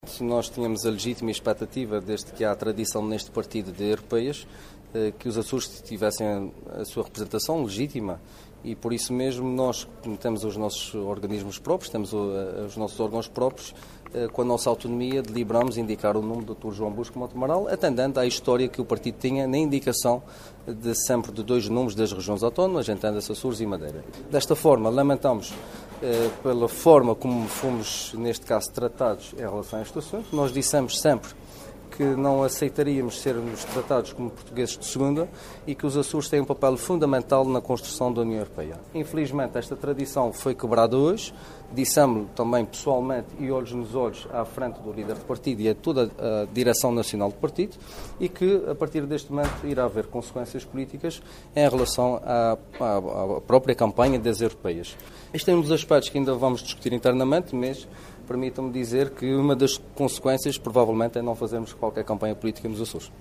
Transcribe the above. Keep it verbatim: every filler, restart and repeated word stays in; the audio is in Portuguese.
Nós tínhamos a legítima expectativa, desde que há a tradição neste partido de europeias, que os Açores tivessem a sua representação legítima e por isso mesmo nós temos os nossos organismos próprios, temos os nossos órgãos próprios, com a nossa autonomia deliberamos indicar o nome do doutor João Busco Montemaral, atendendo à história que o partido tinha na indicação de sempre de dois nomes das regiões autónomas, entenda-se Açores e Madeira. Desta forma, lamentamos pela forma como fomos, neste caso, tratados em relação a este assunto. Nós dissemos sempre que não aceitaríamos sermos tratados como portugueses de segunda e que os Açores têm um papel fundamental na construção da União Europeia. Infelizmente, esta tradição foi quebrada hoje, dissemos-lo também pessoalmente e olhos nos olhos à frente do líder do partido e a toda a direção nacional do partido e que, a partir deste momento, irá haver consequências políticas em relação à, à, à própria campanha das europeias. Este é um dos aspectos que ainda vamos discutir internamente, mas permitam-me dizer que uma das consequências provavelmente é não fazermos qualquer campanha política nos Açores.